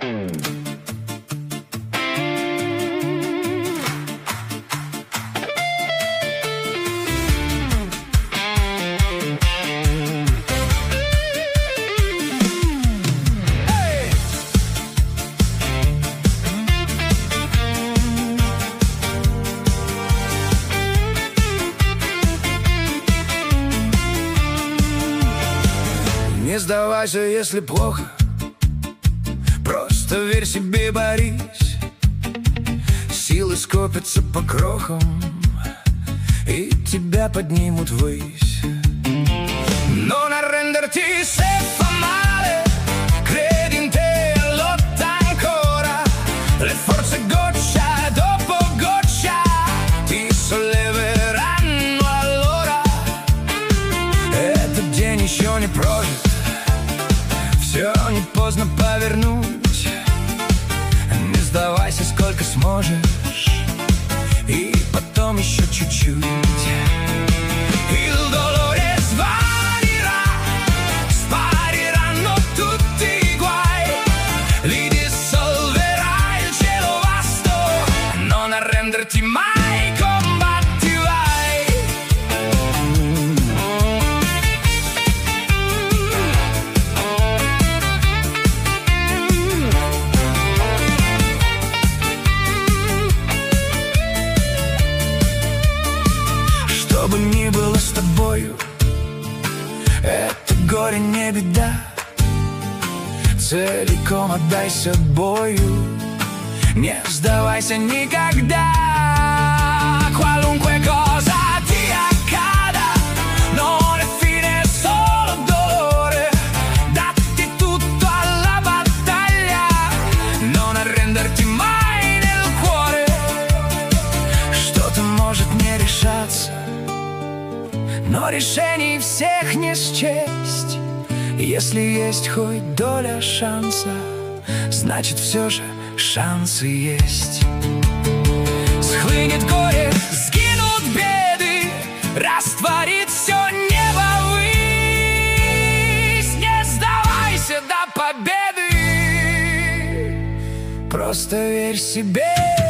Не сдавайся, если плохо, просто верь себе, борись. Силы скопятся по крохам, и тебя поднимут ввысь. Non arrenderti se fa male, credi in te e lotta ancora. Le forze goccia dopo goccia ti solleveranno allora. Этот день еще не прожит, все не поздно повернуть. Не сдавайся, сколько сможешь, и потом еще чуть-чуть. Il dolore svanirà, spariranno tutti i guai, li dissolverà il cielo vasto. Non arrenderti mai, combatti, vai. Что бы ни было с тобою, это горе не беда. Целиком отдайся бою, не сдавайся никогда. Qualunque cosa ti accada, non è fine, è solo dolore. Datti tutto alla battaglia, non arrenderti mai nel cuore. Что-то может не решаться, но решений всех не счесть. Если есть хоть доля шанса, значит все же шансы есть. Схлынет горе, сгинут беды, растворит все небо ввысь. Не сдавайся до победы, просто верь себе.